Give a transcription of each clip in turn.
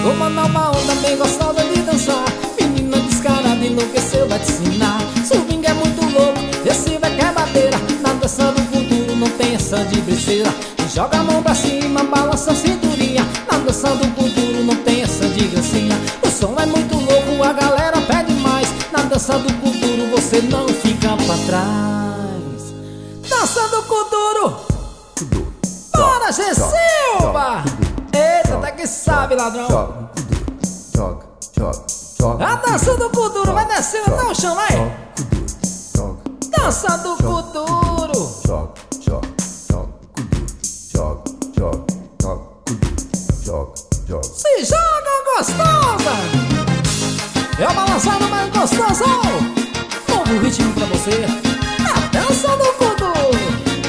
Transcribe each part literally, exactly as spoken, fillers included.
Chegou uma nova onda bem gostosa de dançar. Menina descarada, enlouqueceu, vai te ensinar. Swing é muito louco, esse vai que é bateira. Na dança do futuro não tem essa de besteira. Joga a mão pra cima, balança a cinturinha. Na dança do futuro não tem essa de gracinha. O som é muito louco, a galera pede mais. Na dança do futuro você não fica pra trás. Dança do futuro, bora G Silva! Eita, até que sabe, ladrão. A dança do futuro vai descendo até o chão, vai. Dança do futuro. Se joga gostosa. É o balançado mais gostoso. Novo ritmo pra você. A dança do futuro.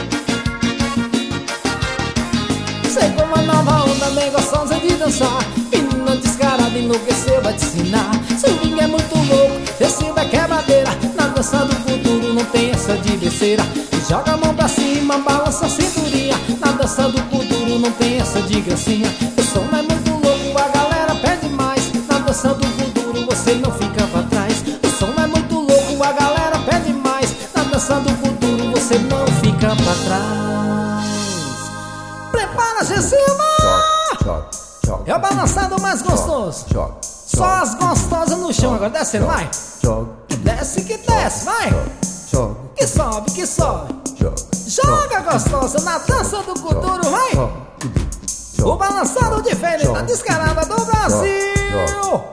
Chegou uma nova onda bem gostosa de dançar. Menina descarada, enlouqueceu, vai te ensinar. Swing é muito louco, esse daqui é madeira. Na dança do futuro não tem essa de besteira. Joga a mão pra cima, balança a cinturinha. Na dança do futuro não tem essa de gracinha. O som é muito louco, a galera pede mais. Na dança do futuro você não fica pra trás. O som é muito louco, a galera pede mais. Na dança do futuro você não fica pra trás. Prepara, G Silva! É o balançado mais gostoso. Só as gostosas no chão, agora desce, vai. Que desce, que desce, vai. Que sobe, que sobe. Joga gostosa na dança do futuro, vai. O balançado diferente, a descarada do Brasil.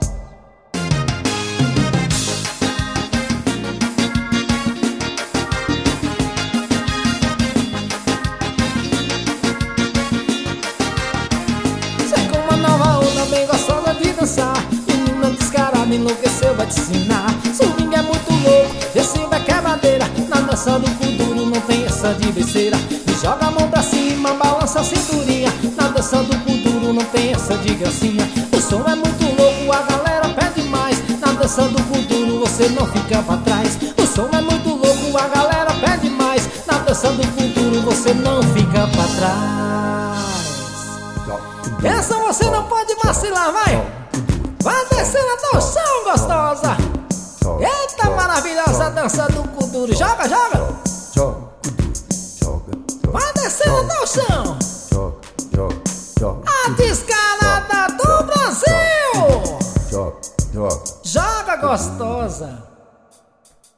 Chegou uma nova onda bem gostosa de dançar. Menina descarada, enlouqueceu, vai te ensinar. Swing é muito louco, esse vai que é madeira. Na dança do futuro não tem essa de besteira. Joga a mão pra cima, balança a cinturinha. Na dança do futuro não tem essa de gracinha. O som é muito louco, a galera pede mais. Na dança do futuro você não fica pra trás. O som é muito louco, a galera pede mais. Na dança do futuro você não fica pra trás. Essa você não pode vacilar, vai. Vai descendo até o chão, gostosa. Eita, maravilhosa dança do futuro. Joga, joga. Vai descendo até o chão. A descarada do Brasil. Joga gostosa.